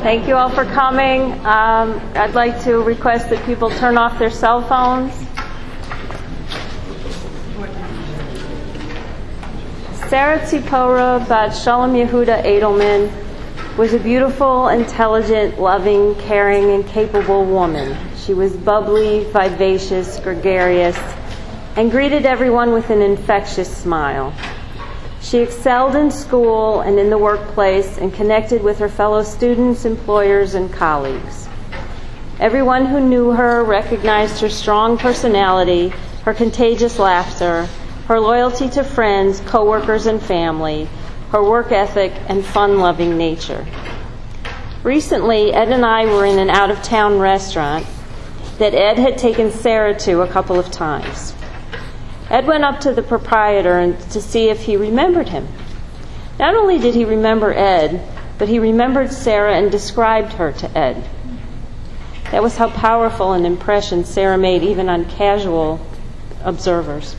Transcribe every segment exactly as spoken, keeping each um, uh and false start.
Thank you all for coming. Um, I'd like to request that people turn off their cell phones. Sarah Tzipora Bat Shalom Yehuda Edelman was a beautiful, intelligent, loving, caring, and capable woman. She was bubbly, vivacious, gregarious, and greeted everyone with an infectious smile. She excelled in school and in the workplace and connected with her fellow students, employers, and colleagues. Everyone who knew her recognized her strong personality, her contagious laughter, her loyalty to friends, coworkers, and family, her work ethic, and fun-loving nature. Recently, Ed and I were in an out-of-town restaurant that Ed had taken Sarah to a couple of times. Ed went up to the proprietor and to see if he remembered him. Not only did he remember Ed, but he remembered Sarah and described her to Ed. That was how powerful an impression Sarah made even on casual observers.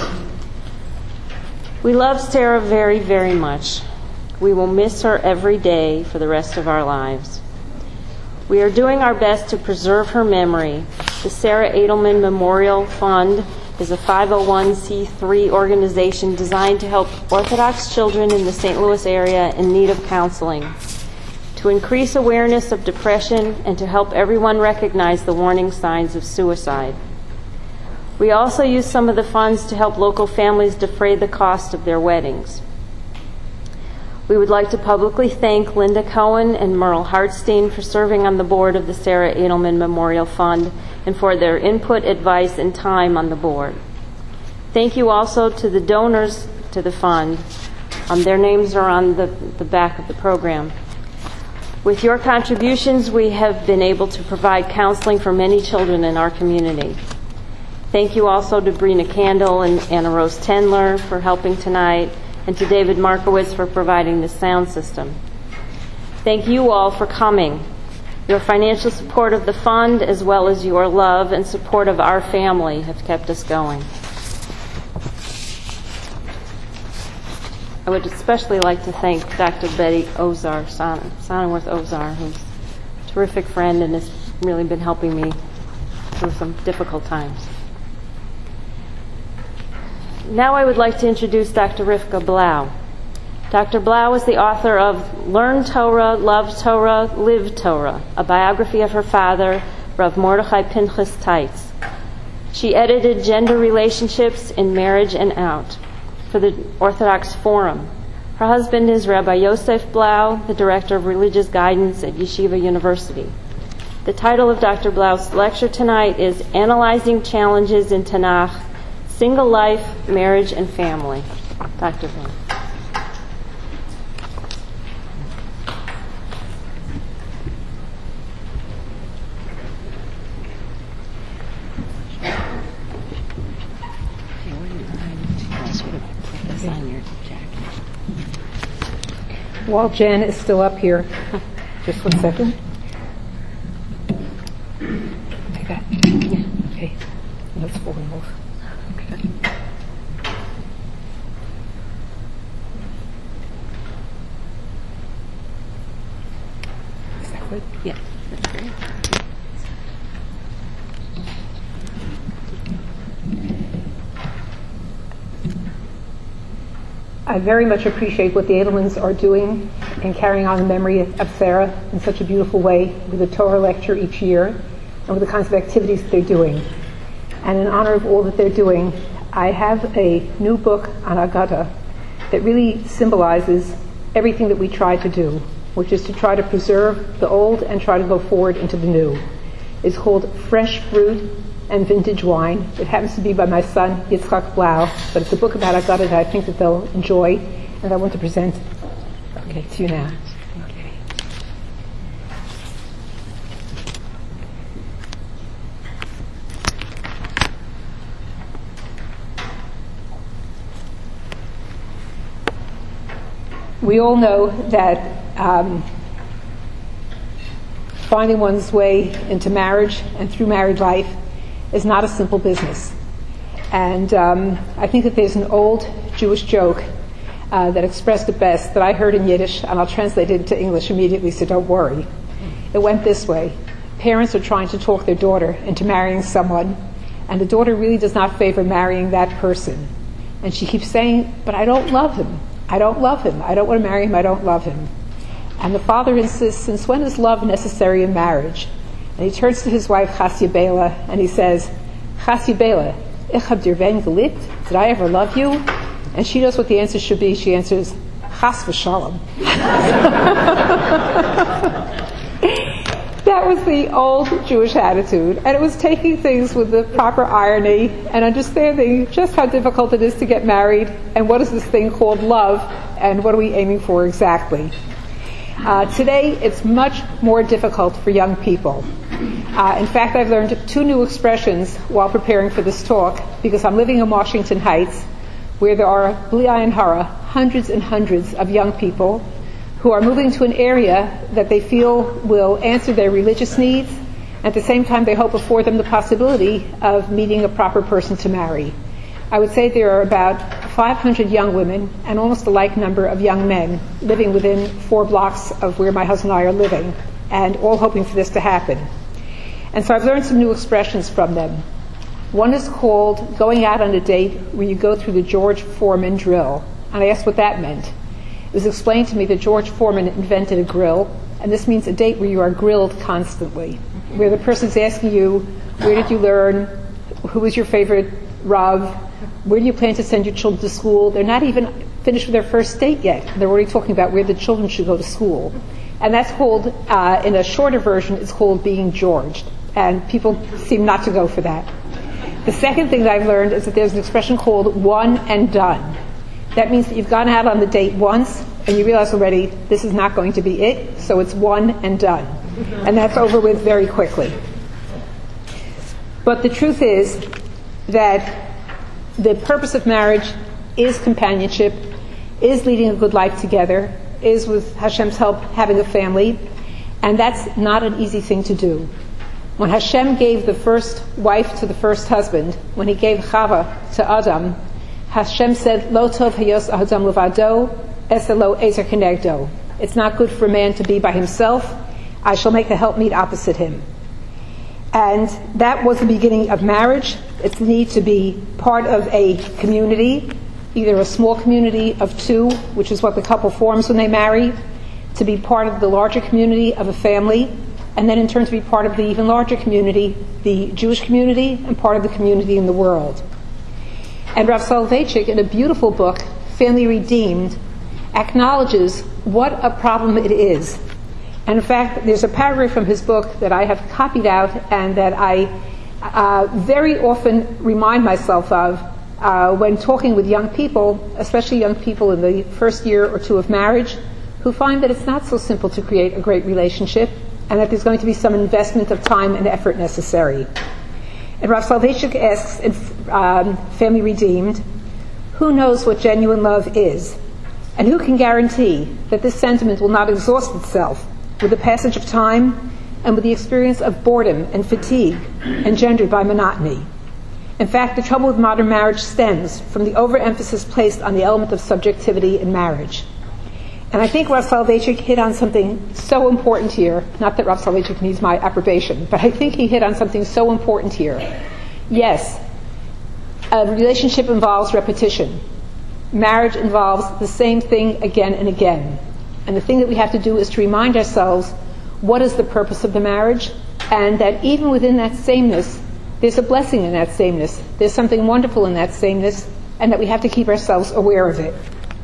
We love Sarah very, very much. We will miss her every day for the rest of our lives. We are doing our best to preserve her memory. The Sarah Edelman Memorial Fund is a five oh one c three organization designed to help Orthodox children in the Saint Louis area in need of counseling, to increase awareness of depression, and to help everyone recognize the warning signs of suicide. We also use some of the funds to help local families defray the cost of their weddings. We would like to publicly thank Linda Cohen and Merle Hartstein for serving on the board of the Sarah Edelman Memorial Fund and for their input, advice, and time on the board. Thank you also to the donors to the fund. Um, their names are on the, the back of the program. With your contributions, we have been able to provide counseling for many children in our community. Thank you also to Brina Candle and Anna Rose Tendler for helping tonight, and to David Markowitz for providing the sound system. Thank you all for coming. Your financial support of the fund, as well as your love and support of our family, have kept us going. I would especially like to thank Doctor Betty Ozar, Son- Sonnenworth Ozar, who's a terrific friend and has really been helping me through some difficult times. Now I would like to introduce Doctor Rivka Blau. Doctor Blau is the author of Learn Torah, Love Torah, Live Torah, a biography of her father, Rav Mordechai Pinchas Teitz. She edited Gender Relationships in Marriage and Out for the Orthodox Forum. Her husband is Rabbi Yosef Blau, the Director of Religious Guidance at Yeshiva University. The title of Doctor Blau's lecture tonight is Analyzing Challenges in Tanakh, Single Life, Marriage, and Family. Doctor Blau. While Jan is still up here, just one second. Take that. Yeah. Okay. Let's pull him off. Okay. Is that good? Yeah, that's great. I very much appreciate what the Edelmans are doing in carrying on the memory of Sarah in such a beautiful way with a Torah lecture each year and with the kinds of activities that they're doing. And in honor of all that they're doing, I have a new book on Agada that really symbolizes everything that we try to do, which is to try to preserve the old and try to go forward into the new. It's called Fresh Fruit and Vintage Wine. It happens to be by my son, Yitzchak Blau, but it's a book about Agada that I think that they'll enjoy, and I want to present okay, to you now. Okay. We all know that um, finding one's way into marriage and through married life is not a simple business. And um, I think that there's an old Jewish joke uh, that expressed it best that I heard in Yiddish, and I'll translate it into English immediately, so don't worry. It went this way. Parents are trying to talk their daughter into marrying someone, and the daughter really does not favor marrying that person. And she keeps saying, but I don't love him. I don't love him. I don't want to marry him. I don't love him. And the father insists, since when is love necessary in marriage? And he turns to his wife, Chasya Bela, and he says, Chasya Bela, ich hab dir wen geliebt? Did I ever love you? And she knows what the answer should be. She answers, Chas v'shalom. That was the old Jewish attitude, and it was taking things with the proper irony and understanding just how difficult it is to get married and what is this thing called love and what are we aiming for exactly. Uh, today, it's much more difficult for young people. Uh, in fact, I've learned two new expressions while preparing for this talk because I'm living in Washington Heights, where there are, b'li ayin hara, hundreds and hundreds of young people who are moving to an area that they feel will answer their religious needs. At the same time, they hope afford them the possibility of meeting a proper person to marry. I would say there are about five hundred young women and almost a like number of young men living within four blocks of where my husband and I are living, and all hoping for this to happen. And so I've learned some new expressions from them. One is called going out on a date where you go through the George Foreman drill. And I asked what that meant. It was explained to me that George Foreman invented a grill, and this means a date where you are grilled constantly, where the person's asking you, where did you learn, who was your favorite Rav, where do you plan to send your children to school? They're not even finished with their first date yet. They're already talking about where the children should go to school. And that's called, uh, in a shorter version, it's called being Georged, and people seem not to go for that. The second thing that I've learned is that there's an expression called one and done. That means that you've gone out on the date once and you realize already this is not going to be it, so it's one and done. And that's over with very quickly. But the truth is that the purpose of marriage is companionship, is leading a good life together, is with Hashem's help having a family, and that's not an easy thing to do. When Hashem gave the first wife to the first husband, when he gave Chava to Adam, Hashem said, Lo tov hayos Adam levado, esa lo ezer kenegdo. It's not good for a man to be by himself. I shall make a helpmeet opposite him. And that was the beginning of marriage. It's the need to be part of a community, either a small community of two, which is what the couple forms when they marry, to be part of the larger community of a family, and then in turn to be part of the even larger community, the Jewish community, and part of the community in the world. And Rav Soloveitchik, in a beautiful book, Family Redeemed, acknowledges what a problem it is. And in fact, there's a paragraph from his book that I have copied out and that I uh, very often remind myself of uh, when talking with young people, especially young people in the first year or two of marriage, who find that it's not so simple to create a great relationship and that there's going to be some investment of time and effort necessary. And Rav Soloveitchik asks in um, Family Redeemed, who knows what genuine love is? And who can guarantee that this sentiment will not exhaust itself with the passage of time and with the experience of boredom and fatigue engendered by monotony? In fact, the trouble with modern marriage stems from the overemphasis placed on the element of subjectivity in marriage. And I think Rav Soloveitchik hit on something so important here. Not that Rav Soloveitchik needs my approbation, but I think he hit on something so important here. Yes, a relationship involves repetition. Marriage involves the same thing again and again. And the thing that we have to do is to remind ourselves what is the purpose of the marriage, and that even within that sameness, there's a blessing in that sameness. There's something wonderful in that sameness, and that we have to keep ourselves aware of it.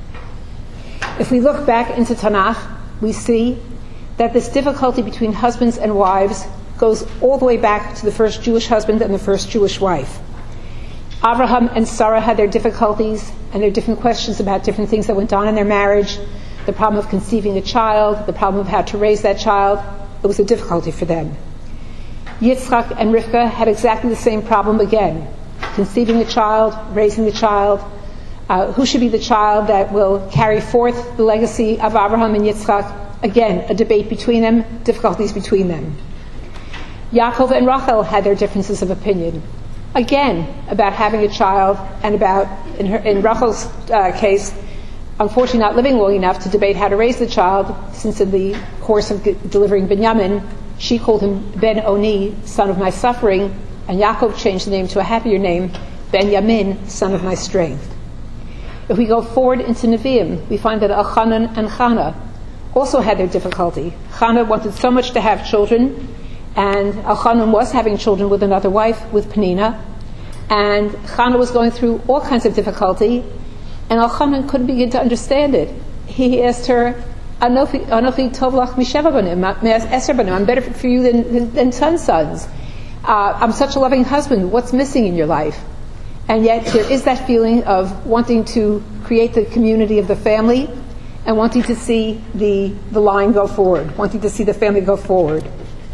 If we look back into Tanakh, we see that this difficulty between husbands and wives goes all the way back to the first Jewish husband and the first Jewish wife. Abraham and Sarah had their difficulties and their different questions about different things that went on in their marriage, the problem of conceiving a child, the problem of how to raise that child. It was a difficulty for them. Yitzchak and Rivka had exactly the same problem again, conceiving a child, raising the child. Uh, who should be the child that will carry forth the legacy of Abraham and Yitzchak? Again, a debate between them, difficulties between them. Yaakov and Rachel had their differences of opinion. Again, about having a child and about, in, her, in Rachel's uh, case, unfortunately not living long enough to debate how to raise the child, since in the course of delivering Binyamin, she called him Ben Oni, son of my suffering, and Yaakov changed the name to a happier name, Ben Yamin, son of my strength. If we go forward into Nevi'im, we find that Elchanan and Chana also had their difficulty. Chana wanted so much to have children, and Elchanan was having children with another wife, with Penina, and Chana was going through all kinds of difficulty, and Elchanan couldn't begin to understand it. He asked her, Anochi tov lach misheva banim, eser banim. I'm better for you than, than, than ten sons. Uh, I'm such a loving husband. What's missing in your life? And yet there is that feeling of wanting to create the community of the family and wanting to see the, the line go forward, wanting to see the family go forward.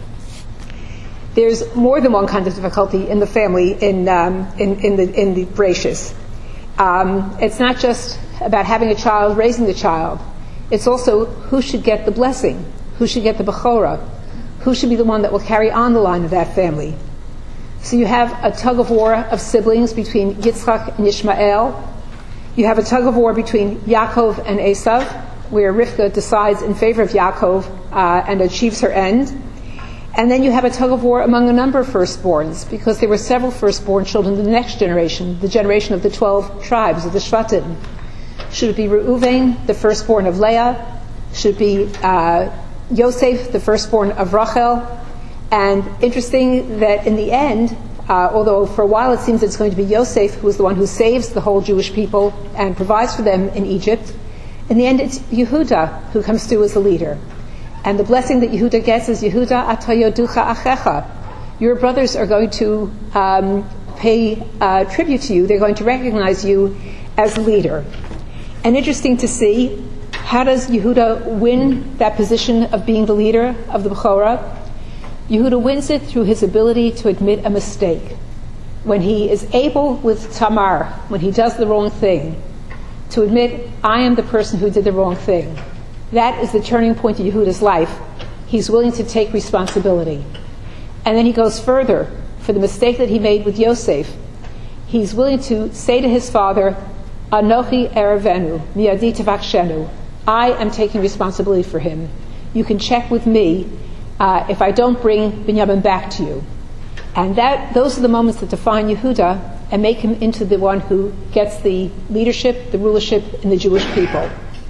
There's more than one kind of difficulty in the family in, um, in, in the, in the Bereshis. Um, it's not just about having a child, raising the child. It's also who should get the blessing, who should get the Bechorah, who should be the one that will carry on the line of that family. So you have a tug of war of siblings between Yitzchak and Ishmael. You have a tug of war between Yaakov and Esav, where Rivka decides in favor of Yaakov uh, and achieves her end. And then you have a tug of war among a number of firstborns, because there were several firstborn children in the next generation, the generation of the twelve tribes of the Shvatim. Should it be Reuven, the firstborn of Leah? Should it be uh, Yosef, the firstborn of Rachel? And interesting that in the end, uh, although for a while it seems it's going to be Yosef who is the one who saves the whole Jewish people and provides for them in Egypt, in the end it's Yehuda who comes through as the leader. And the blessing that Yehuda gets is Yehuda atayoducha achecha. Your brothers are going to um, pay uh, tribute to you. They're going to recognize you as leader. And interesting to see, how does Yehuda win that position of being the leader of the Bechorah? Yehuda wins it through his ability to admit a mistake. When he is able with Tamar, when he does the wrong thing, to admit, I am the person who did the wrong thing. That is the turning point of Yehuda's life. He's willing to take responsibility. And then he goes further. For the mistake that he made with Yosef, he's willing to say to his father, Anochi erevenu, miadi tavakshenu. I am taking responsibility for him. You can check with me uh, if I don't bring Binyamin back to you. And that those are the moments that define Yehuda and make him into the one who gets the leadership, the rulership in the Jewish people.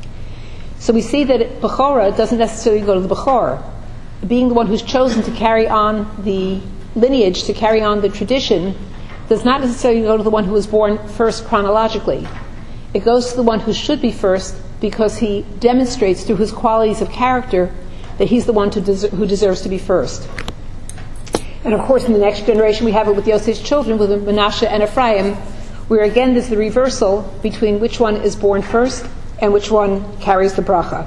So we see that Bechorah doesn't necessarily go to the Bechor. Being the one who's chosen to carry on the lineage, to carry on the tradition, does not necessarily go to the one who was born first chronologically. It goes to the one who should be first because he demonstrates through his qualities of character that he's the one to des- who deserves to be first. And of course in the next generation we have it with Yosef's children, with Menashe and Ephraim, where again there's the reversal between which one is born first and which one carries the bracha.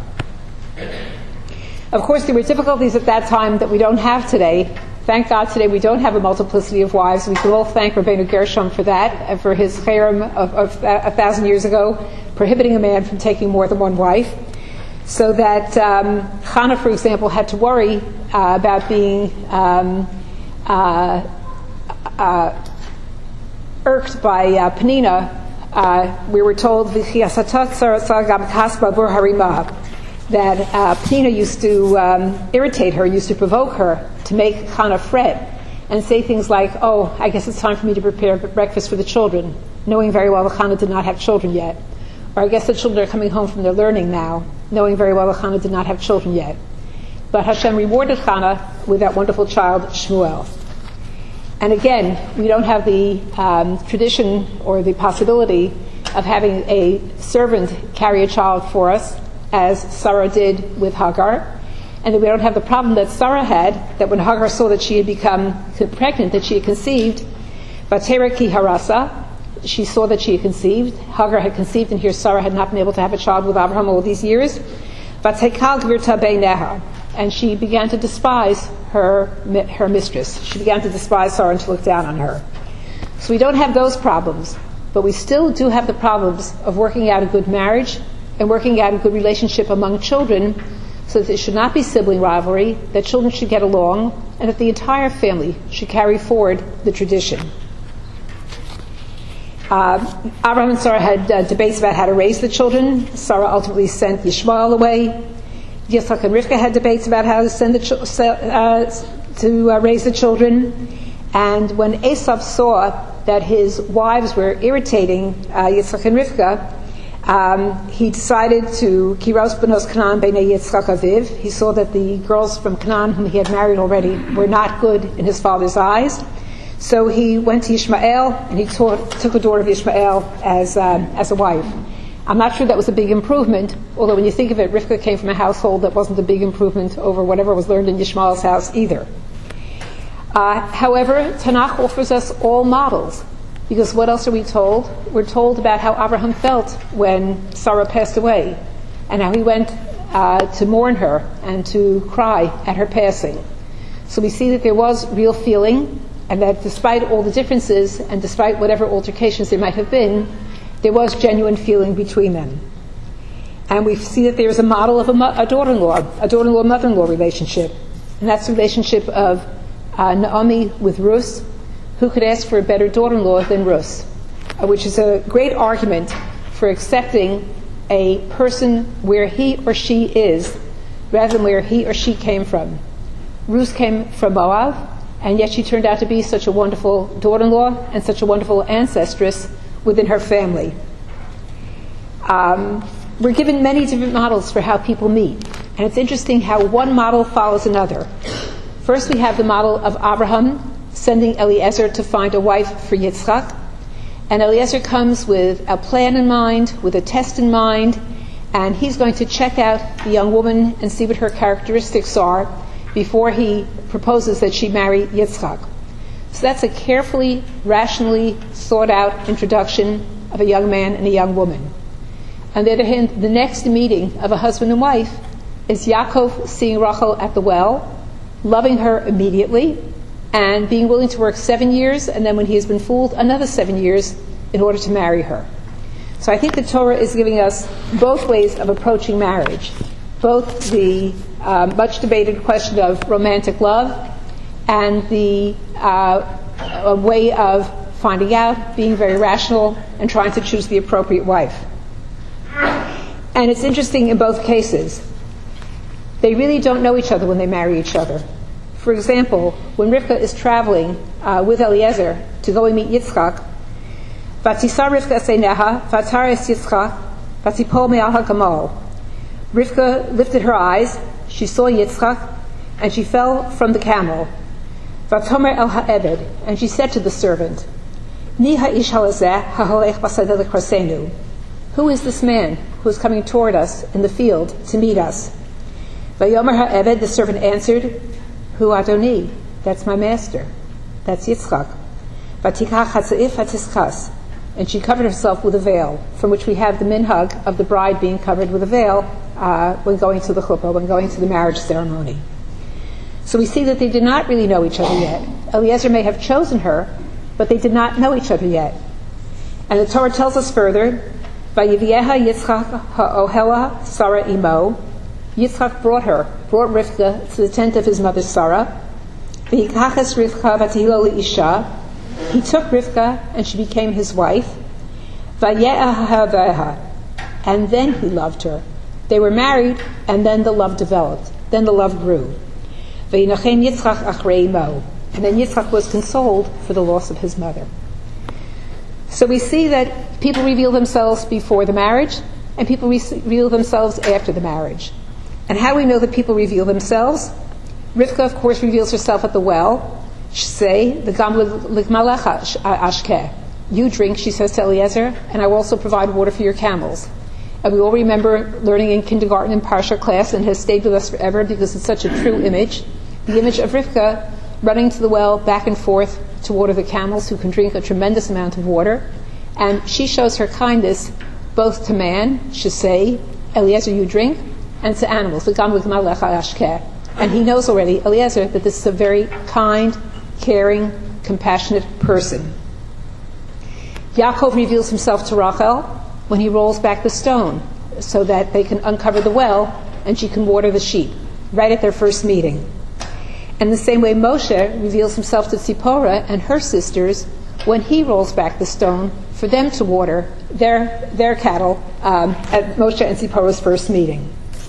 Of course, there were difficulties at that time that we don't have today. Thank God today we don't have a multiplicity of wives. We can all thank Rabbeinu Gershom for that, and for his cherem of, of a thousand years ago, prohibiting a man from taking more than one wife. So that um, Chana, for example, had to worry uh, about being um, uh, uh, irked by uh, Penina. Uh, we were told that uh, Penina used to um, irritate her, used to provoke her to make Chana fret and say things like, oh, I guess it's time for me to prepare breakfast for the children, knowing very well that Chana did not have children yet. Or I guess the children are coming home from their learning now, knowing very well that Chana did not have children yet. But Hashem rewarded Chana with that wonderful child, Shmuel. And again, we don't have the um, tradition or the possibility of having a servant carry a child for us, as Sarah did with Hagar. And that we don't have the problem that Sarah had, that when Hagar saw that she had become pregnant, that she had conceived, Vatera ki harasa, she saw that she had conceived. Hagar had conceived, and here Sarah had not been able to have a child with Abraham all these years. Vatekal gvirta beineha, and she began to despise her her mistress. She began to despise Sarah and to look down on her. So we don't have those problems, but we still do have the problems of working out a good marriage and working out a good relationship among children, so that there should not be sibling rivalry, that children should get along, and that the entire family should carry forward the tradition. Uh, Abraham and Sarah had uh, debates about how to raise the children. Sarah ultimately sent Yishmael away. Yitzchak and Rivka had debates about how to send the ch- uh, to uh, raise the children. And when Esav saw that his wives were irritating uh, Yitzchak and Rivka, um, he decided to Kiros Benos Canaan Beinei Yitzchak Aviv. He saw that the girls from Canaan, whom he had married already, were not good in his father's eyes. So he went to Ishmael and he taught, took a daughter of Ishmael as um, as a wife. I'm not sure that was a big improvement, although when you think of it, Rivka came from a household that wasn't a big improvement over whatever was learned in Ishmael's house either. Uh, however, Tanakh offers us all models, because what else are we told? We're told about how Abraham felt when Sarah passed away, and how he went uh, to mourn her and to cry at her passing. So we see that there was real feeling, and that despite all the differences and despite whatever altercations there might have been, there was genuine feeling between them. And we see that there is a model of a, mo- a daughter-in-law, a daughter-in-law, mother-in-law relationship. And that's the relationship of uh, Naomi with Ruth. Who could ask for a better daughter-in-law than Ruth? Uh, which is a great argument for accepting a person where he or she is, rather than where he or she came from. Ruth came from Moab, and yet she turned out to be such a wonderful daughter-in-law and such a wonderful ancestress within her family. Um, we're given many different models for how people meet, and it's interesting how one model follows another. First we have the model of Abraham sending Eliezer to find a wife for Yitzchak, and Eliezer comes with a plan in mind, with a test in mind, and he's going to check out the young woman and see what her characteristics are before he proposes that she marry Yitzchak. So that's a carefully, rationally thought out introduction of a young man and a young woman. On the other hand, the next meeting of a husband and wife is Yaakov seeing Rachel at the well, loving her immediately, and being willing to work seven years, and then when he has been fooled, another seven years in order to marry her. So I think the Torah is giving us both ways of approaching marriage, both the um, much debated question of romantic love and the uh, a way of finding out, being very rational, and trying to choose the appropriate wife. And it's interesting in both cases. They really don't know each other when they marry each other. For example, when Rivka is traveling uh, with Eliezer to go and meet Yitzchak, Vatisa Rivka Seineha, Vataris Yitzchak, Vatipol Me'al HaGamal. Rivka lifted her eyes, she saw Yitzchak, and she fell from the camel. Vatomer El Ha'ebed, and she said to the servant, Mi ha'ish halazeh ha'holech b'sadeh l'krasenu. Who is this man who is coming toward us in the field to meet us? Vayomer Ha'ebed, the servant answered, Hu Adoni, that's my master, that's Yitzchak. Vatikach hatza'if hatischas, and she covered herself with a veil, from which we have the minhag of the bride being covered with a veil uh, when going to the chuppah, when going to the marriage ceremony. So we see that they did not really know each other yet. Eliezer may have chosen her, but they did not know each other yet. And the Torah tells us further, Vayivieha Yitzchak ha'ohela Sarah imo. Yitzchak brought her, brought Rivka to the tent of his mother Sarah. V'yikachas Rivka v'tihilo li'isha. He took Rivka and she became his wife. Vaye'ahaveha. And then he loved her. They were married, and then the love developed. Then the love grew. V'yinachem Yitzchak achrei imo. And then Yitzchak was consoled for the loss of his mother. So we see that people reveal themselves before the marriage, and people reveal themselves after the marriage. And how we know that people reveal themselves? Rivka, of course, reveals herself at the well. She say, the gam ligmalecha ashkeh. You drink, she says to Eliezer, and I will also provide water for your camels. And we all remember learning in kindergarten and Parsha class, and it has stayed with us forever because it's such a true image. The image of Rivka running to the well back and forth to water the camels, who can drink a tremendous amount of water. And she shows her kindness both to man, Shesei, Eliezer, you drink, and to animals, and he knows already, Eliezer, that this is a very kind, caring, compassionate person. Yaakov reveals himself to Rachel when he rolls back the stone so that they can uncover the well and she can water the sheep, right at their first meeting. And the same way Moshe reveals himself to Tzipporah and her sisters when he rolls back the stone for them to water their their cattle um, at Moshe and Zipporah's first meeting.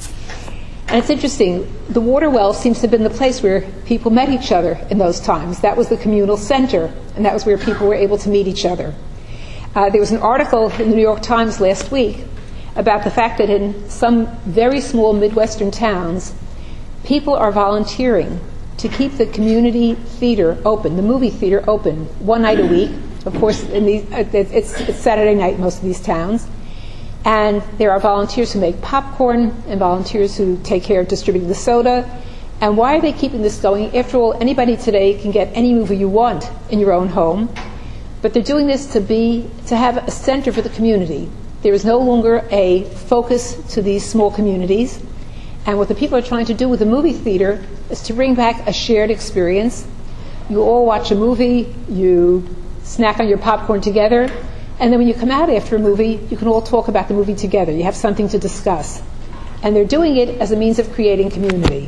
And it's interesting, the water well seems to have been the place where people met each other in those times. That was the communal center, and that was where people were able to meet each other. Uh, there was an article in the New York Times last week about the fact that in some very small Midwestern towns, people are volunteering to keep the community theater open, the movie theater open, one night a week. Of course, in these, it's, it's Saturday night in most of these towns. And there are volunteers who make popcorn and volunteers who take care of distributing the soda. And why are they keeping this going? After all, anybody today can get any movie you want in your own home. But they're doing this to be to have a center for the community. There is no longer a focus to these small communities. And what the people are trying to do with the movie theater is to bring back a shared experience. You all watch a movie, you snack on your popcorn together, and then when you come out after a movie, you can all talk about the movie together. You have something to discuss. And they're doing it as a means of creating community.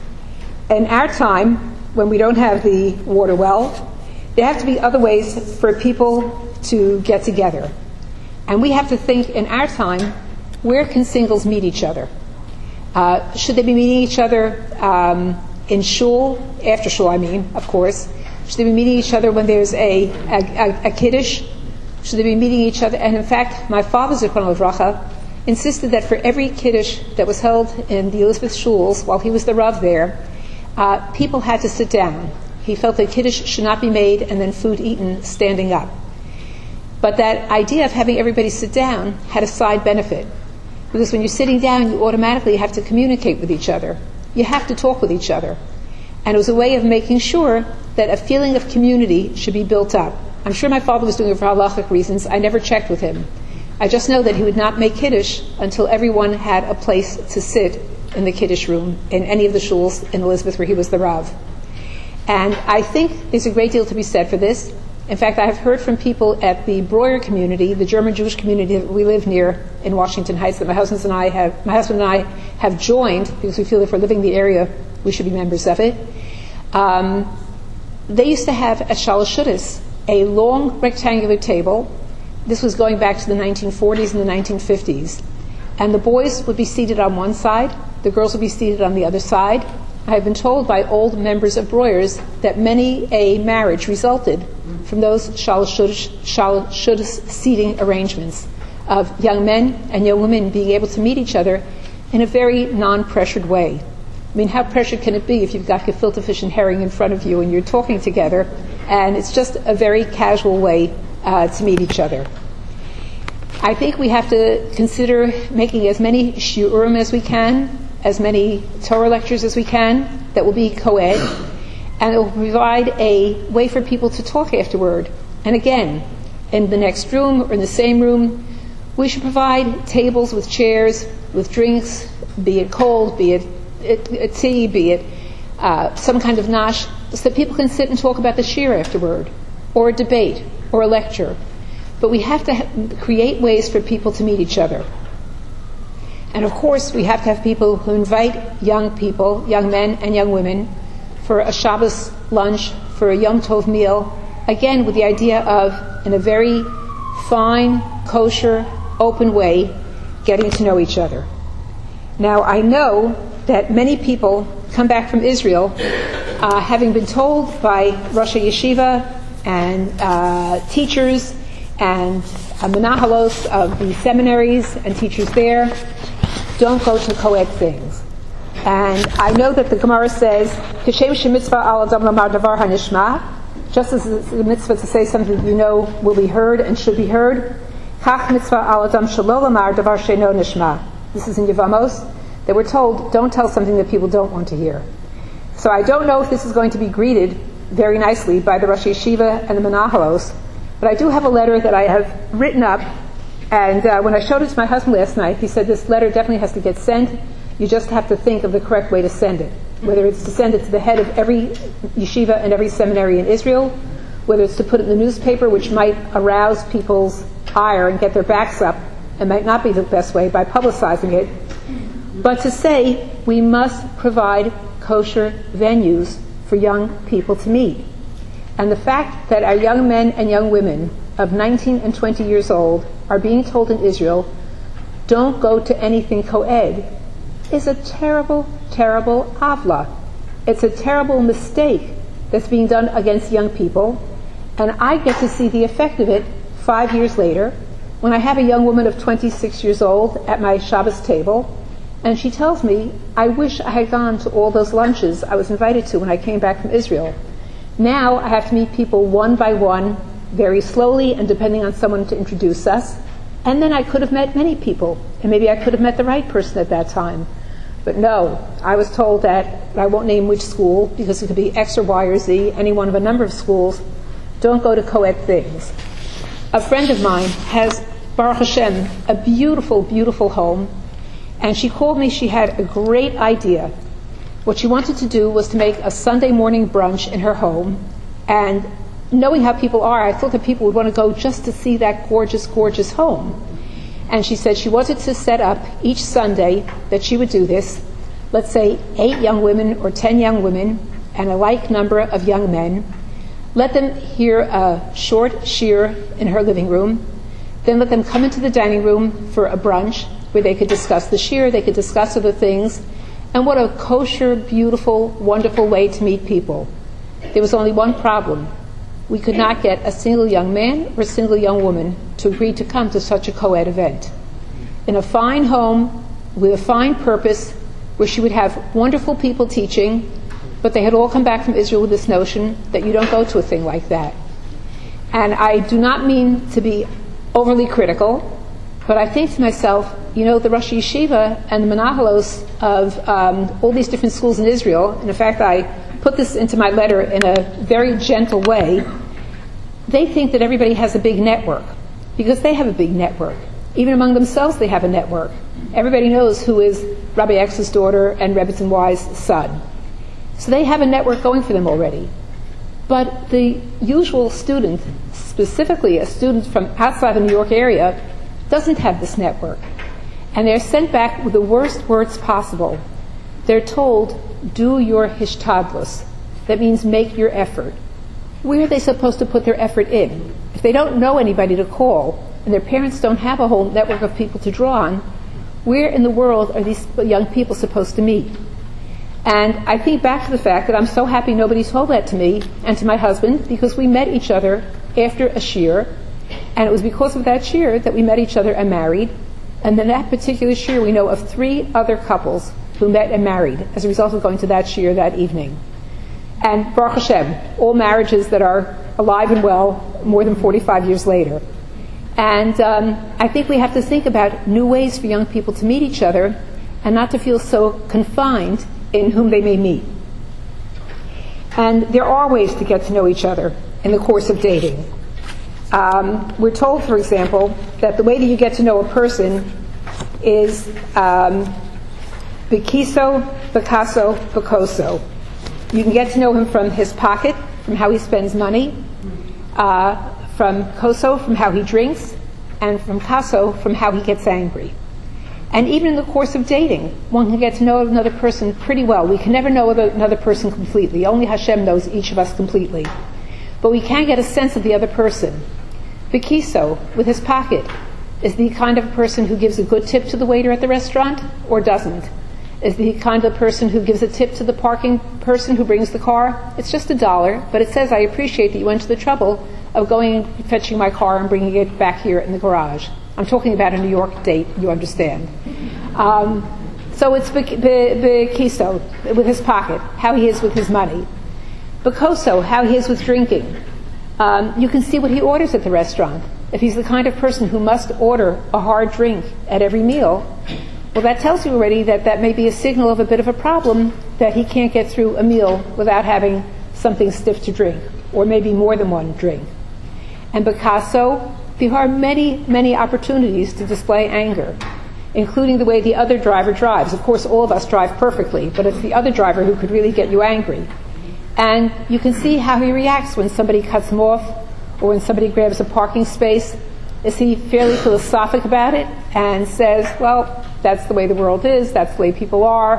In our time, when we don't have the water well, there have to be other ways for people to get together. And we have to think in our time, where can singles meet each other? Uh, should they be meeting each other um, in shul, after shul I mean, of course? Should they be meeting each other when there's a, a, a, a kiddush? Should they be meeting each other? And in fact, my father, Zichrono Livracha, insisted that for every kiddush that was held in the Elizabeth shuls, while he was the Rav there, uh, people had to sit down. He felt that kiddush should not be made and then food eaten standing up. But that idea of having everybody sit down had a side benefit. Because when you're sitting down, you automatically have to communicate with each other. You have to talk with each other. And it was a way of making sure that a feeling of community should be built up. I'm sure my father was doing it for halachic reasons. I never checked with him. I just know that he would not make kiddush until everyone had a place to sit in the kiddush room in any of the shuls in Elizabeth where he was the Rav. And I think there's a great deal to be said for this. In fact, I have heard from people at the Breuer community, the German Jewish community that we live near in Washington Heights, that my husband and I have, my husband and I have joined because we feel if we're living in the area, we should be members of it. Um, they used to have at Shalosh Shudas a long rectangular table. This was going back to the nineteen forties and the nineteen fifties. And the boys would be seated on one side, the girls would be seated on the other side. I have been told by old members of Breuer's that many a marriage resulted from those Shalosh Shudas seating arrangements of young men and young women being able to meet each other in a very non-pressured way. I mean, how pressured can it be if you've got gefilte fish and herring in front of you and you're talking together, and it's just a very casual way uh, to meet each other. I think we have to consider making as many shiurim as we can, as many Torah lectures as we can that will be co-ed, and it will provide a way for people to talk afterward. And again, in the next room or in the same room, we should provide tables with chairs, with drinks, be it cold, be it a tea, be it uh, some kind of nash, so that people can sit and talk about the shir afterward, or a debate, or a lecture. But we have to ha- create ways for people to meet each other. And of course, we have to have people who invite young people, young men and young women, for a Shabbos lunch, for a Yom Tov meal, again with the idea of, in a very fine, kosher, open way, getting to know each other. Now, I know that many people come back from Israel uh, having been told by Rosh Yeshiva and uh, teachers and uh, menahalos of the seminaries and teachers there, don't go to co-ed things. And I know that the Gemara says, Kishem shemitzvah al adam lamar davar hanishma, just as it's a mitzvah to say something that you know will be heard and should be heard, kach mitzvah al adam shelo lamar davar sheino nishma. This is in Yevamos. They were told, don't tell something that people don't want to hear. So I don't know if this is going to be greeted very nicely by the Rosh Yeshiva and the Menahalos, but I do have a letter that I have written up, and uh, when I showed it to my husband last night, he said this letter definitely has to get sent. You just have to think of the correct way to send it, whether it's to send it to the head of every yeshiva and every seminary in Israel, whether it's to put it in the newspaper, which might arouse people's ire and get their backs up, and might not be the best way by publicizing it. But to say we must provide kosher venues for young people to meet. And the fact that our young men and young women of nineteen and twenty years old are being told in Israel, don't go to anything co-ed, is a terrible, terrible avla. It's a terrible mistake that's being done against young people. And I get to see the effect of it five years later when I have a young woman of twenty-six years old at my Shabbos table, and she tells me, I wish I had gone to all those lunches I was invited to when I came back from Israel. Now I have to meet people one by one, very slowly, and depending on someone to introduce us. And then I could have met many people, and maybe I could have met the right person at that time. But no, I was told that, I won't name which school, because it could be X or Y or Z, any one of a number of schools, don't go to co-ed things. A friend of mine has, Baruch Hashem, a beautiful, beautiful home, and she called me, she had a great idea. What she wanted to do was to make a Sunday morning brunch in her home, and knowing how people are, I thought that people would want to go just to see that gorgeous, gorgeous home. And she said she wanted to set up each Sunday that she would do this, let's say eight young women or ten young women and a like number of young men. Let them hear a short shir in her living room, then let them come into the dining room for a brunch where they could discuss the shir, they could discuss other things, and what a kosher, beautiful, wonderful way to meet people. There was only one problem. We could not get a single young man or a single young woman to agree to come to such a co-ed event. In a fine home, with a fine purpose, where she would have wonderful people teaching, but they had all come back from Israel with this notion that you don't go to a thing like that. And I do not mean to be overly critical, but I think to myself, you know, the Rosh Yeshiva and the Menahalos of um, all these different schools in Israel, and in fact I put this into my letter in a very gentle way, they think that everybody has a big network, because they have a big network. Even among themselves they have a network. Everybody knows who is Rabbi X's daughter and Rebbetzin Y's son. So they have a network going for them already. But the usual student, specifically a student from outside the New York area, doesn't have this network. And they're sent back with the worst words possible. They're told, do your hishtadlus. That means make your effort. Where are they supposed to put their effort in? If they don't know anybody to call, and their parents don't have a whole network of people to draw on, where in the world are these young people supposed to meet? And I think back to the fact that I'm so happy nobody told that to me and to my husband, because we met each other after a shir, and it was because of that shir that we met each other and married. And then that particular shir, we know of three other couples who met and married as a result of going to that shir that evening. And Baruch Hashem, all marriages that are alive and well more than forty-five years later. And um, I think we have to think about new ways for young people to meet each other and not to feel so confined in whom they may meet. And there are ways to get to know each other in the course of dating. Um, we're told, for example, that the way that you get to know a person is um, Bekiso, Picasso, Picoso. You can get to know him from his pocket, from how he spends money, uh, from Koso, from how he drinks, and from Kaso, from how he gets angry. And even in the course of dating, one can get to know another person pretty well. We can never know another person completely. Only Hashem knows each of us completely. But we can get a sense of the other person. Bekiso, with his pocket, is the kind of person who gives a good tip to the waiter at the restaurant or doesn't? Is the kind of person who gives a tip to the parking person who brings the car? It's just a dollar, but it says, I appreciate that you went to the trouble of going and fetching my car and bringing it back here in the garage. I'm talking about a New York date, you understand. Um, so it's Bekiso, with his pocket, how he is with his money. Bekoso, how he is with drinking. Um, you can see what he orders at the restaurant. If he's the kind of person who must order a hard drink at every meal, well, that tells you already that that may be a signal of a bit of a problem, that he can't get through a meal without having something stiff to drink, or maybe more than one drink. And Picasso, there are many, many opportunities to display anger, including the way the other driver drives. Of course, all of us drive perfectly, but it's the other driver who could really get you angry. And you can see how he reacts when somebody cuts him off, or when somebody grabs a parking space. Is he fairly philosophic about it and says, well, that's the way the world is, that's the way people are,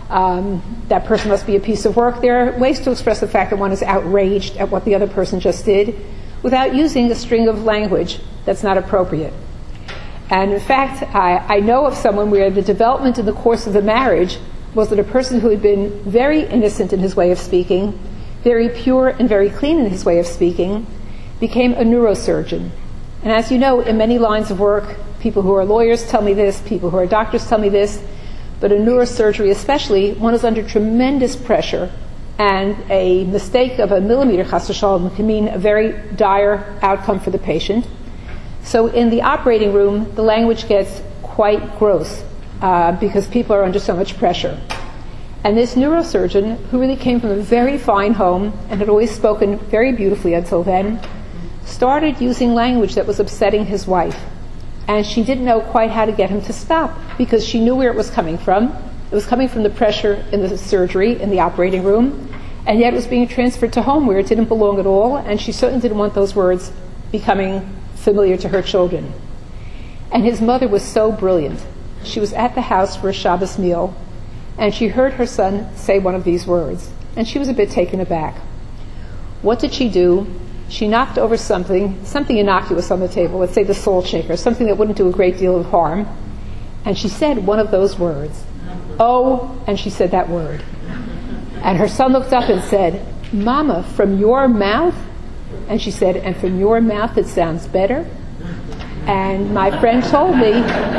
um, that person must be a piece of work. There are ways to express the fact that one is outraged at what the other person just did without using a string of language that's not appropriate. And in fact, I, I know of someone where the development in the course of the marriage was that a person who had been very innocent in his way of speaking, very pure and very clean in his way of speaking, became a neurosurgeon. And as you know, in many lines of work, people who are lawyers tell me this, people who are doctors tell me this, but in neurosurgery especially, one is under tremendous pressure, and a mistake of a millimeter, chas v'shalom, can mean a very dire outcome for the patient. So in the operating room, the language gets quite gross uh, because people are under so much pressure. And this neurosurgeon, who really came from a very fine home and had always spoken very beautifully until then, started using language that was upsetting his wife. And she didn't know quite how to get him to stop because she knew where it was coming from. It was coming from the pressure in the surgery, in the operating room, and yet it was being transferred to home where it didn't belong at all, and she certainly didn't want those words becoming familiar to her children. And his mother was so brilliant. She was at the house for a Shabbos meal, and she heard her son say one of these words, and she was a bit taken aback. What did she do? She knocked over something, something innocuous on the table, let's say the salt shaker, something that wouldn't do a great deal of harm, and she said one of those words. Oh, and she said that word. And her son looked up and said, Mama, from your mouth? And she said, and from your mouth it sounds better? And my friend told me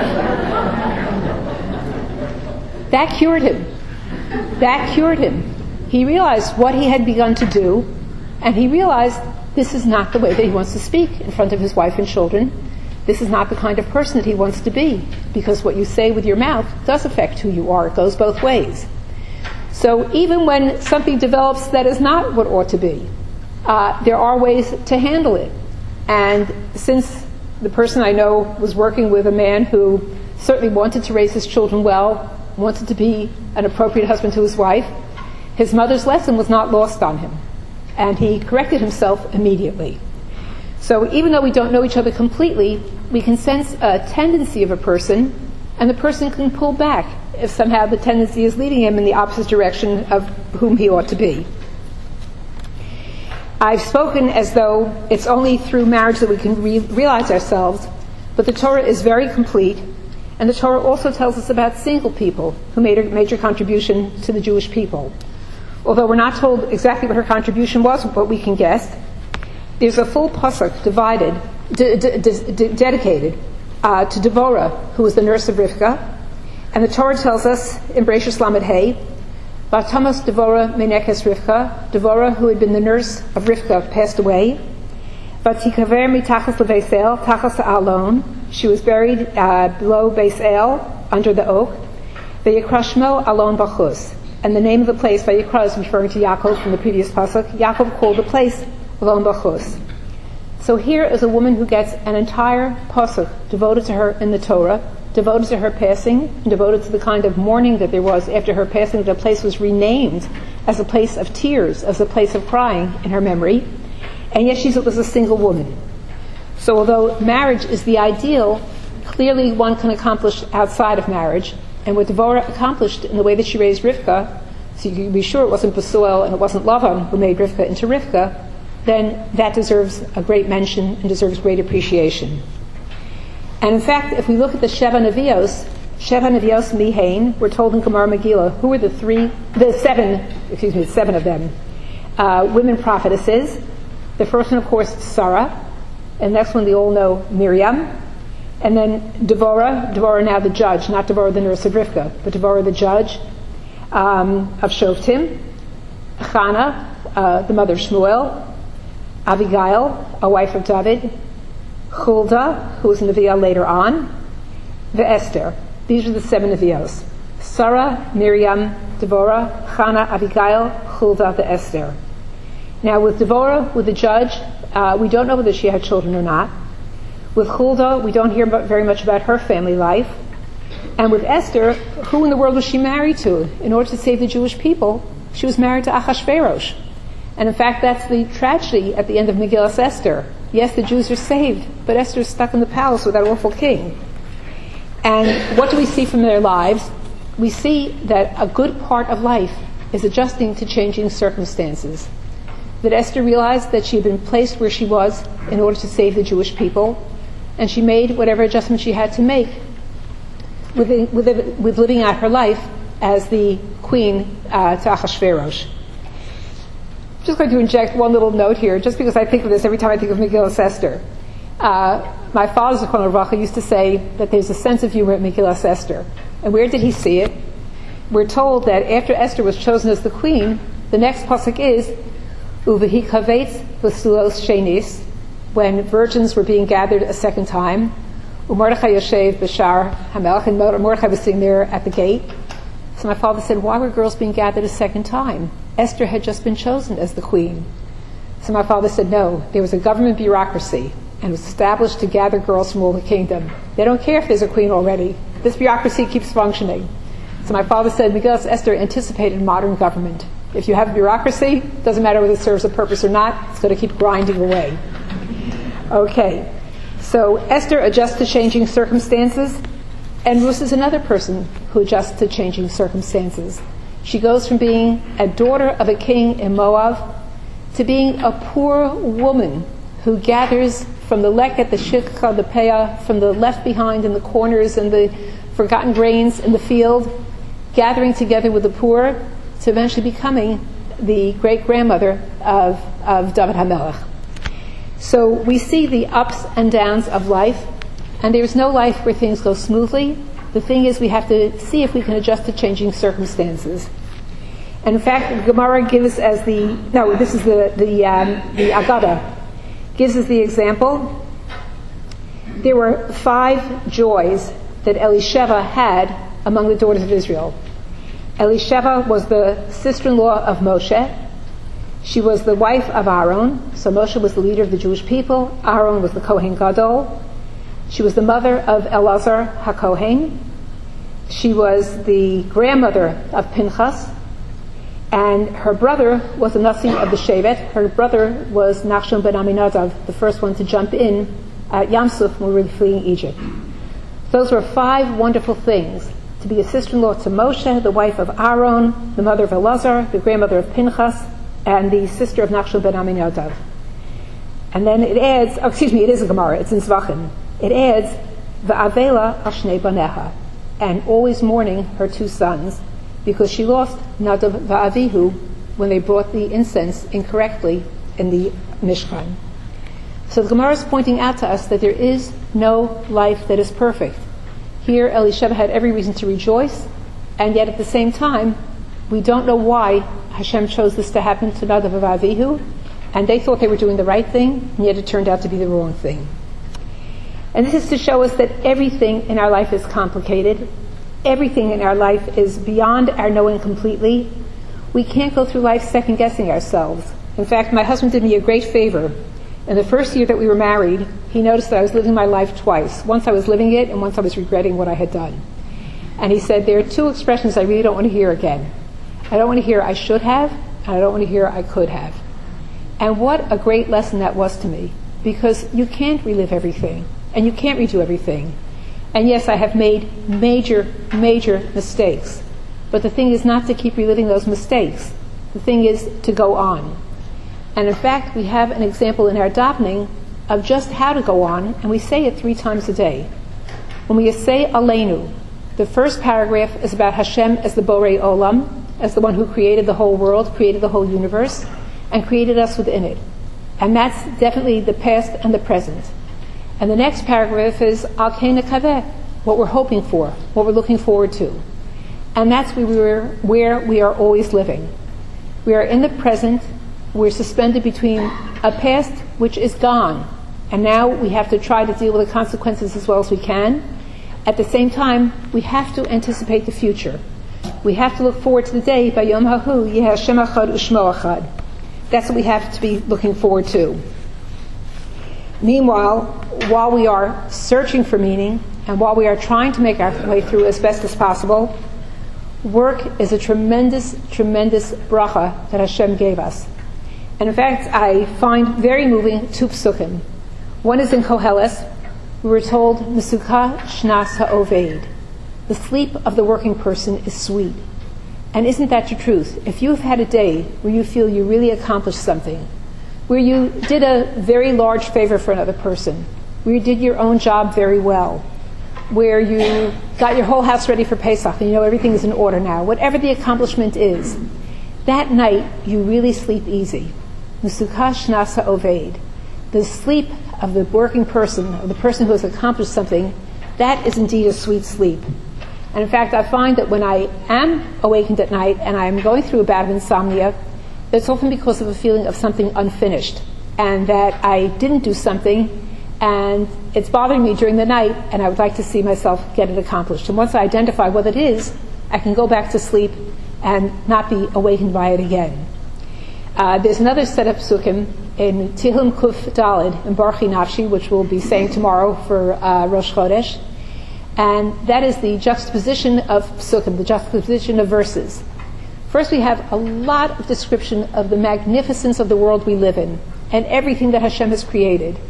that cured him. That cured him. He realized what he had begun to do, and he realized this is not the way that he wants to speak in front of his wife and children. This is not the kind of person that he wants to be, because what you say with your mouth does affect who you are. It goes both ways. So even when something develops that is not what ought to be, uh, there are ways to handle it. And since the person I know was working with a man who certainly wanted to raise his children well, wanted to be an appropriate husband to his wife, his mother's lesson was not lost on him. And he corrected himself immediately. So even though we don't know each other completely, we can sense a tendency of a person, and the person can pull back if somehow the tendency is leading him in the opposite direction of whom he ought to be. I've spoken as though it's only through marriage that we can re- realize ourselves, but the Torah is very complete, and the Torah also tells us about single people who made a major contribution to the Jewish people. Although we're not told exactly what her contribution was, but we can guess. There's a full pasuk divided, d- d- d- dedicated uh, to Devorah, who was the nurse of Rivka. And the Torah tells us in Bereshis Lamed Hey, Vatamas Devorah menekes Rivka, Devorah, who had been the nurse of Rivka, passed away. Vatikaver mitachas lebeis el, tachas alon. She was buried uh, below Beis El, under the oak. Vayikrashmo alon bachus. And the name of the place, Vayikra, is referring to Yaakov from the previous pasuk. Yaakov called the place Alon Bachus. So here is a woman who gets an entire pasuk devoted to her in the Torah, devoted to her passing, and devoted to the kind of mourning that there was after her passing. The place was renamed as a place of tears, as a place of crying in her memory. And yet she was a single woman. So although marriage is the ideal, clearly one can accomplish outside of marriage. And what Devorah accomplished in the way that she raised Rivka, so you can be sure it wasn't Besuel and it wasn't Lavan who made Rivka into Rivka, then that deserves a great mention and deserves great appreciation. And in fact, if we look at the Sheva Nevios, Sheva Nevios Mihain, we're told in Gemara Megillah, who are the three, the seven, excuse me, seven of them, uh, women prophetesses. The first one, of course, Sarah, and the next one we all know, Miriam. And then Devorah, Devorah now the judge, not Devorah the nurse of Rivka, but Devorah the judge um, of Shoftim, Chana, uh, the mother of Shmuel, Abigail, a wife of David, Huldah, who was a Neviah later on, the Esther. These are the seven Nevios. Sarah, Miriam, Devorah, Chana, Abigail, Huldah, the Esther. Now with Devorah, with the judge, uh, we don't know whether she had children or not. With Huldah, we don't hear very much about her family life. And with Esther, who in the world was she married to? In order to save the Jewish people, she was married to Achashverosh. And in fact, that's the tragedy at the end of Megillas Esther. Yes, the Jews are saved, but Esther is stuck in the palace with that awful king. And what do we see from their lives? we see that a good part of life is adjusting to changing circumstances. That Esther realized that she had been placed where she was in order to save the Jewish people, and she made whatever adjustment she had to make with, with, with living out her life as the queen uh, to Achashverosh. I'm just going to inject one little note here, just because I think of this every time I think of Megillas Esther. Uh, my father, Zichrono Livracha, used to say that there's a sense of humor at Megillas Esther. And where did he see it? We're told that after Esther was chosen as the queen, the next pasuk is Uvehi kavetz v'sulos shenis, when virgins were being gathered a second time. Umordechai yoshev b'shar hamelech, and Mordechai was sitting there at the gate. So my father said, why were girls being gathered a second time? Esther had just been chosen as the queen. So my father said, no, there was a government bureaucracy, and it was established to gather girls from all the kingdom. They don't care if there's a queen already. This bureaucracy keeps functioning. So my father said, Megillas Esther anticipated modern government. If you have a bureaucracy, doesn't matter whether it serves a purpose or not, it's going to keep grinding away. Okay, so Esther adjusts to changing circumstances, and Ruth is another person who adjusts to changing circumstances. She goes from being a daughter of a king in Moab to being a poor woman who gathers from the leket, the shikha, the peah, from the left behind in the corners and the forgotten grains in the field, gathering together with the poor, to eventually becoming the great-grandmother of, of David HaMelech. So we see the ups and downs of life, and there is no life where things go smoothly. The thing is, we have to see if we can adjust to changing circumstances. And in fact, Gemara gives as the, no, this is the, the, um, the Agada, gives us the example. There were five joys that Elisheva had among the daughters of Israel. Elisheva was the sister-in-law of Moshe. She was the wife of Aaron. So Moshe was the leader of the Jewish people. Aaron was the Kohen Gadol. She was the mother of Elazar HaKohen. She was the grandmother of Pinchas. And her brother was a Nasi of the Shevet. Her brother was Nachshon ben Aminadav, the first one to jump in at Yam Suf when we were fleeing Egypt. Those were five wonderful things. To be a sister-in-law to Moshe, the wife of Aaron, the mother of Elazar, the grandmother of Pinchas, and the sister of Nachshon ben Aminadav. And then it adds, oh, excuse me, it is a Gemara, it's in Zvachim. It adds, Va'avela al shnei baneha, and always mourning her two sons, because she lost Nadav va'Avihu when they brought the incense incorrectly in the Mishkan. So the Gemara is pointing out to us that there is no life that is perfect. Here, Elisheva had every reason to rejoice, and yet at the same time, we don't know why Hashem chose this to happen to Nadav and Avihu, and they thought they were doing the right thing, and yet it turned out to be the wrong thing. And this is to show us that everything in our life is complicated. Everything in our life is beyond our knowing completely. We can't go through life second-guessing ourselves. In fact, my husband did me a great favor. In the first year that we were married, he noticed that I was living my life twice. Once I was living it, and once I was regretting what I had done. And he said, there are two expressions I really don't want to hear again. I don't want to hear I should have, and I don't want to hear I could have. And what a great lesson that was to me. Because you can't relive everything, and you can't redo everything. And yes, I have made major, major mistakes. But the thing is not to keep reliving those mistakes. The thing is to go on. And in fact, we have an example in our davening of just how to go on, and we say it three times a day. When we say Aleinu, the first paragraph is about Hashem as the Borei Olam, as the one who created the whole world, created the whole universe, and created us within it. And that's definitely the past and the present. And the next paragraph is Al Kei Nekaveh, what we're hoping for, what we're looking forward to. And that's where we, are, where we are always living. We are in the present. We're suspended between a past which is gone, and now we have to try to deal with the consequences as well as we can. At the same time, we have to anticipate the future. We have to look forward to the day, Vayom Hahu Yeh Hashem Echad U'Shmo Echad. That's what we have to be looking forward to. Meanwhile, while we are searching for meaning, and while we are trying to make our way through as best as possible, work is a tremendous, tremendous bracha that Hashem gave us. And in fact, I find very moving two psukim. One is in Koheles. We were told, Mesukah Shnas HaOved. The sleep of the working person is sweet. And isn't that your truth? If you've had a day where you feel you really accomplished something, where you did a very large favor for another person, where you did your own job very well, where you got your whole house ready for Pesach and you know everything is in order now, whatever the accomplishment is, that night you really sleep easy. Musukash nasa oved. The sleep of the working person, of the person who has accomplished something, that is indeed a sweet sleep. And in fact, I find that when I am awakened at night and I am going through a bout of insomnia, it's often because of a feeling of something unfinished, and that I didn't do something, and it's bothering me during the night, and I would like to see myself get it accomplished. And once I identify what it is, I can go back to sleep and not be awakened by it again. Uh, there's another set of psukim in Tehillim Kuf Daled in Barchi Nafshi, which we'll be saying tomorrow for uh, Rosh Chodesh. And that is the juxtaposition of psukim, the juxtaposition of verses. First, we have a lot of description of the magnificence of the world we live in and everything that Hashem has created.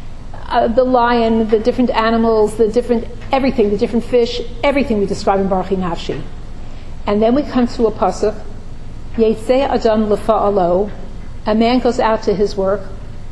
Uh, the lion, the different animals, the different, everything, the different fish, everything we describe in Barchi Nafshi. And then we come to a pasuk, Yetzei Adam Lefa'alo, a man goes out to his work,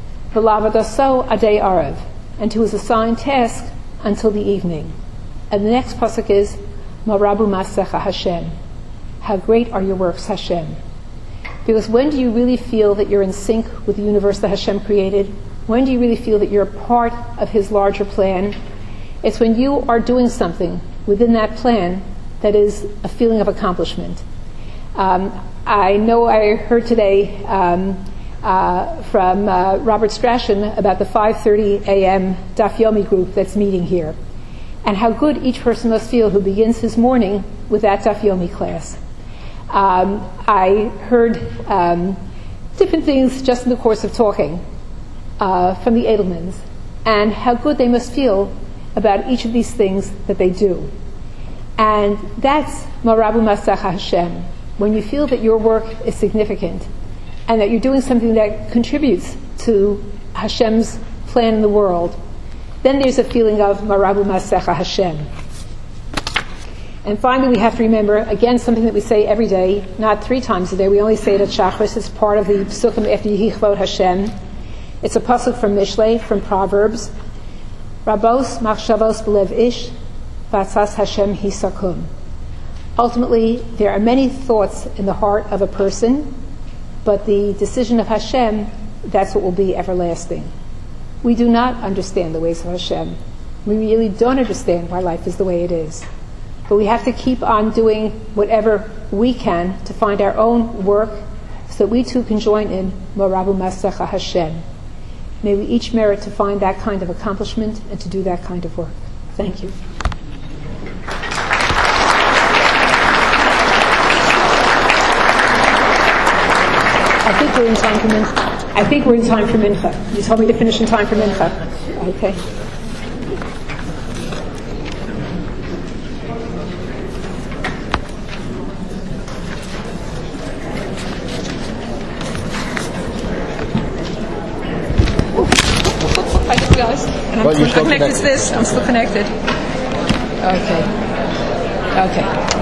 V'lavadaso Adei Arav, and to his assigned task until the evening. And the next pasuk is, Marabu Masecha Hashem. How great are your works, Hashem. Because when do you really feel that you're in sync with the universe that Hashem created? When do you really feel that you're a part of His larger plan? It's when you are doing something within that plan that is a feeling of accomplishment. Um, I know I heard today um, uh, from uh, Robert Strachan about the five thirty a.m. Daf Yomi group that's meeting here, and how good each person must feel who begins his morning with that Daf Yomi class. Um, I heard um, different things just in the course of talking uh, from the Edelmans, and how good they must feel about each of these things that they do. And that's Marabu Masecha Hashem, when you feel that your work is significant and that you're doing something that contributes to Hashem's plan in the world. Then there's a feeling of Marabu Masecha Hashem. And finally, we have to remember, again, something that we say every day, not three times a day. We only say it at Shachris. It's part of the Psukim after Yehichvot Hashem. It's a pasuk from Mishlei, from Proverbs. Rabos machshavos b'lev ish, v'atzas Hashem hisakum. Ultimately, there are many thoughts in the heart of a person, but the decision of Hashem, that's what will be everlasting. We do not understand the ways of Hashem. We really don't understand why life is the way it is. But we have to keep on doing whatever we can to find our own work so that we too can join in Marabu Masecha Hashem. May we each merit to find that kind of accomplishment and to do that kind of work. Thank you. I think we're in time for Mincha. I think we're in time for Mincha. You told me to finish in time for Mincha. Okay. Guys, and I'm, well, still, I'm connected to this. I'm still connected. Okay. Okay.